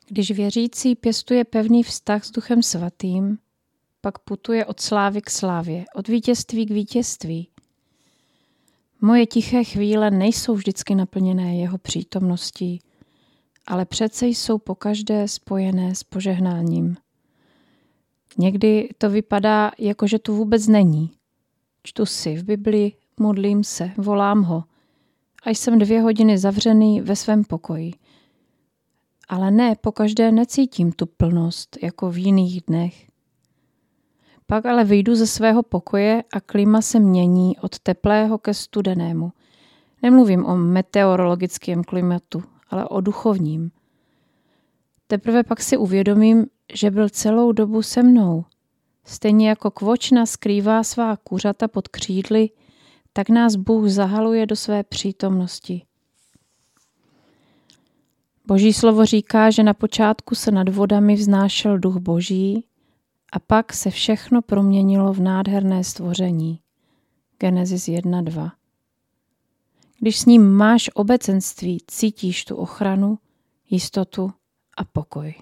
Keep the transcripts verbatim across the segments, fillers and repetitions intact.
Když věřící pěstuje pevný vztah s Duchem Svatým, pak putuje od slávy k slávě, od vítězství k vítězství. Moje tiché chvíle nejsou vždycky naplněné jeho přítomností, ale přece jsou pokaždé spojené s požehnáním. Někdy to vypadá, jako že tu vůbec není. Čtu si v Biblii, modlím se, volám ho a jsem dvě hodiny zavřený ve svém pokoji. Ale ne, pokaždé necítím tu plnost, jako v jiných dnech. Pak ale vyjdu ze svého pokoje a klima se mění od teplého ke studenému. Nemluvím o meteorologickém klimatu, ale o duchovním. Teprve pak si uvědomím, že byl celou dobu se mnou. Stejně jako kvočna skrývá svá kuřata pod křídly, tak nás Bůh zahaluje do své přítomnosti. Boží slovo říká, že na počátku se nad vodami vznášel duch Boží a pak se všechno proměnilo v nádherné stvoření. Genesis jedna dva. Když s ním máš obecenství, cítíš tu ochranu, jistotu a pokoj.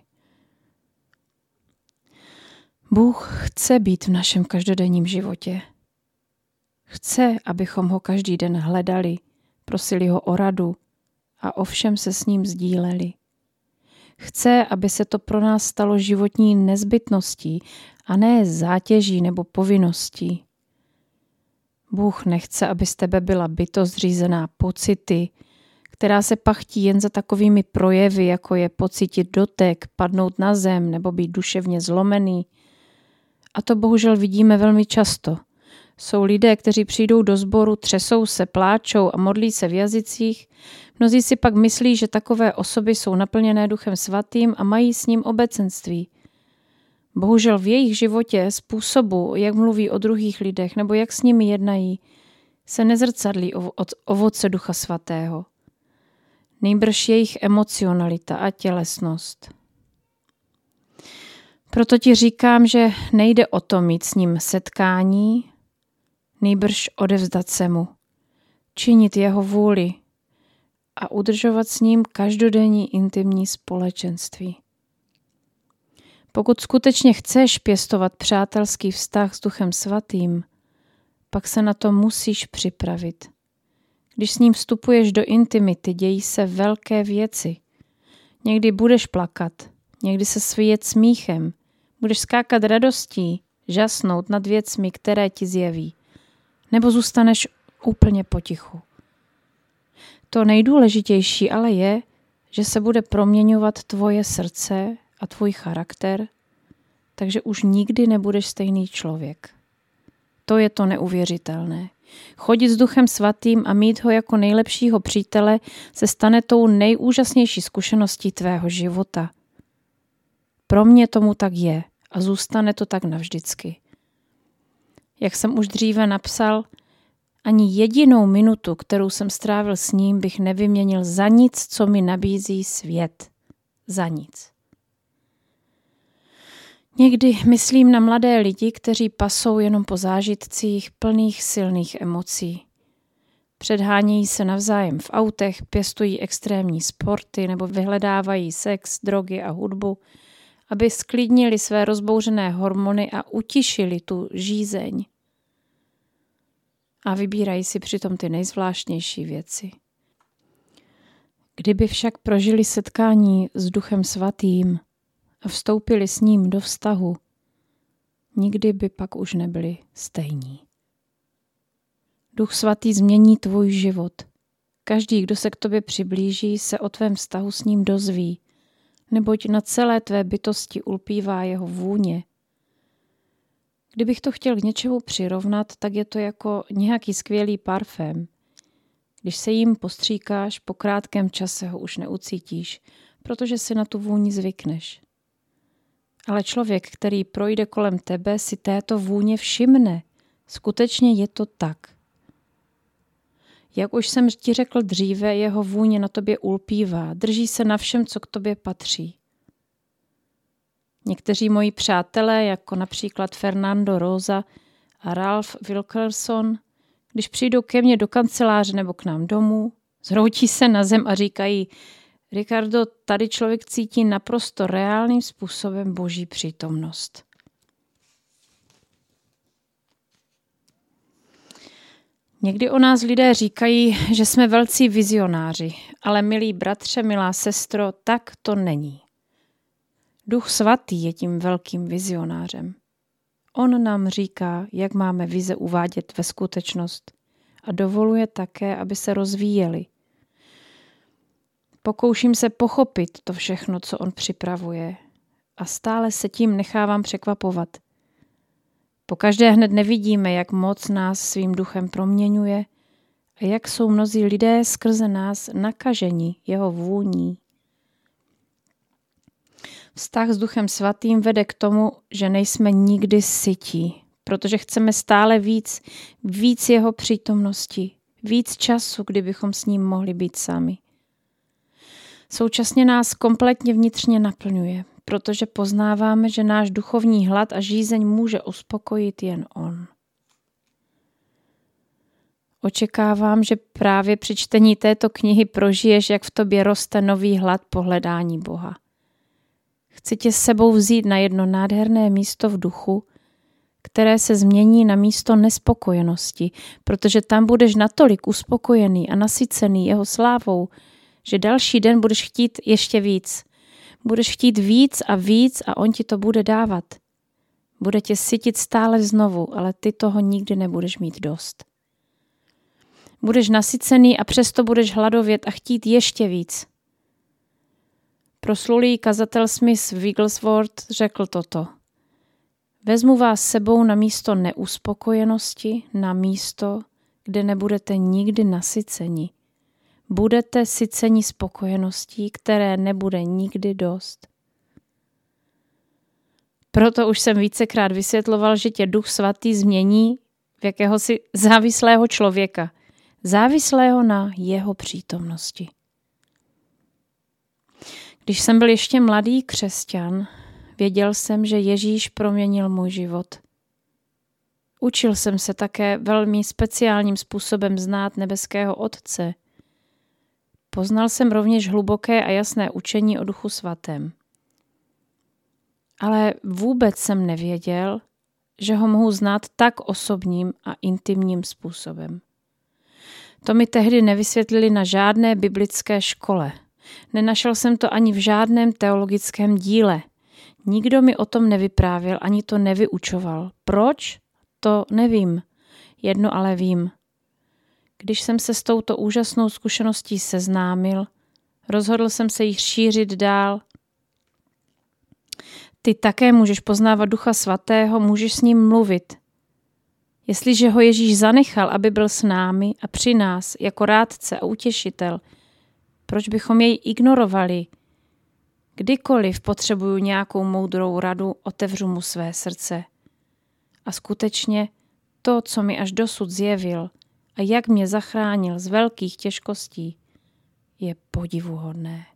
Bůh chce být v našem každodenním životě. Chce, abychom ho každý den hledali, prosili ho o radu a o všem se s ním sdíleli. Chce, aby se to pro nás stalo životní nezbytností a ne zátěží nebo povinností. Bůh nechce, aby z tebe byla bytost řízená pocity, která se pachtí jen za takovými projevy, jako je pocítit dotek, padnout na zem nebo být duševně zlomený. A to bohužel vidíme velmi často. Jsou lidé, kteří přijdou do sboru, třesou se, pláčou a modlí se v jazycích. Mnozí si pak myslí, že takové osoby jsou naplněné Duchem Svatým a mají s ním obecenství. Bohužel v jejich životě, způsobu, jak mluví o druhých lidech nebo jak s nimi jednají, se nezrcadlí od ovoce Ducha Svatého. Nýbrž jejich emocionalita a tělesnost. Proto ti říkám, že nejde o to mít s ním setkání, nýbrž odevzdat se mu, činit jeho vůli a udržovat s ním každodenní intimní společenství. Pokud skutečně chceš pěstovat přátelský vztah s Duchem Svatým, pak se na to musíš připravit. Když s ním vstupuješ do intimity, dějí se velké věci. Někdy budeš plakat, někdy se svíjet smíchem, budeš skákat radostí, žasnout nad věcmi, které ti zjeví, nebo zůstaneš úplně potichu. To nejdůležitější ale je, že se bude proměňovat tvoje srdce a tvůj charakter, takže už nikdy nebudeš stejný člověk. To je to neuvěřitelné. Chodit s Duchem Svatým a mít ho jako nejlepšího přítele se stane tou nejúžasnější zkušeností tvého života. Pro mě tomu tak je a zůstane to tak navždycky. Jak jsem už dříve napsal, ani jedinou minutu, kterou jsem strávil s ním, bych nevyměnil za nic, co mi nabízí svět. Za nic. Někdy myslím na mladé lidi, kteří pasou jenom po zážitcích plných silných emocí. Předhánějí se navzájem v autech, pěstují extrémní sporty nebo vyhledávají sex, drogy a hudbu, aby sklidnili své rozbouřené hormony a utišili tu žízeň. A vybírají si přitom ty nejzvláštnější věci. Kdyby však prožili setkání s Duchem Svatým a vstoupili s ním do vztahu, nikdy by pak už nebyli stejní. Duch Svatý změní tvůj život. Každý, kdo se k tobě přiblíží, se o tvém vztahu s ním dozví, neboť na celé tvé bytosti ulpívá jeho vůně. Kdybych to chtěl k něčemu přirovnat, tak je to jako nějaký skvělý parfém. Když se jim postříkáš, po krátkém čase ho už neucítíš, protože si na tu vůni zvykneš. Ale člověk, který projde kolem tebe, si této vůně všimne. Skutečně je to tak. Jak už jsem ti řekl dříve, jeho vůně na tobě ulpívá, drží se na všem, co k tobě patří. Někteří moji přátelé, jako například Fernando Rosa a Ralph Wilkerson, když přijdou ke mně do kanceláře nebo k nám domů, zhroutí se na zem a říkají: Ricardo, tady člověk cítí naprosto reálným způsobem Boží přítomnost. Někdy o nás lidé říkají, že jsme velcí vizionáři, ale milí bratře, milá sestro, tak to není. Duch svatý je tím velkým vizionářem. On nám říká, jak máme vize uvádět ve skutečnost a dovoluje také, aby se rozvíjely. Pokouším se pochopit to všechno, co on připravuje a stále se tím nechávám překvapovat. Pokaždé hned nevidíme, jak moc nás svým duchem proměňuje a jak jsou mnozí lidé skrze nás nakaženi jeho vůní. Vztah s Duchem svatým vede k tomu, že nejsme nikdy sytí, protože chceme stále víc, víc jeho přítomnosti, víc času, kdybychom s ním mohli být sami. Současně nás kompletně vnitřně naplňuje, protože poznáváme, že náš duchovní hlad a žízeň může uspokojit jen on. Očekávám, že právě při čtení této knihy prožiješ, jak v tobě roste nový hlad po hledání Boha. Chci tě s sebou vzít na jedno nádherné místo v duchu, které se změní na místo nespokojenosti, protože tam budeš natolik uspokojený a nasycený jeho slávou, že další den budeš chtít ještě víc. Budeš chtít víc a víc a on ti to bude dávat. Bude tě sytit stále znovu, ale ty toho nikdy nebudeš mít dost. Budeš nasycený a přesto budeš hladovět a chtít ještě víc. Proslulý kazatel Smith Wigglesworth řekl toto. Vezmu vás sebou na místo neuspokojenosti, na místo, kde nebudete nikdy nasyceni. Budete syceni spokojeností, které nebude nikdy dost. Proto už jsem vícekrát vysvětloval, že tě Duch svatý změní v jakéhosi závislého člověka, závislého na jeho přítomnosti. Když jsem byl ještě mladý křesťan, věděl jsem, že Ježíš proměnil můj život. Učil jsem se také velmi speciálním způsobem znát nebeského Otce. Poznal jsem rovněž hluboké a jasné učení o Duchu svatém. Ale vůbec jsem nevěděl, že ho mohu znát tak osobním a intimním způsobem. To mi tehdy nevysvětlili na žádné biblické škole. Nenašel jsem to ani v žádném teologickém díle. Nikdo mi o tom nevyprávěl, ani to nevyučoval. Proč? To nevím. Jedno ale vím. Když jsem se s touto úžasnou zkušeností seznámil, rozhodl jsem se jich šířit dál. Ty také můžeš poznávat Ducha svatého, můžeš s ním mluvit. Jestliže ho Ježíš zanechal, aby byl s námi a při nás jako rádce a utěšitel, proč bychom jej ignorovali? Kdykoliv potřebuju nějakou moudrou radu, otevřu mu své srdce. A skutečně to, co mi až dosud zjevil a jak mě zachránil z velkých těžkostí, je podivuhodné.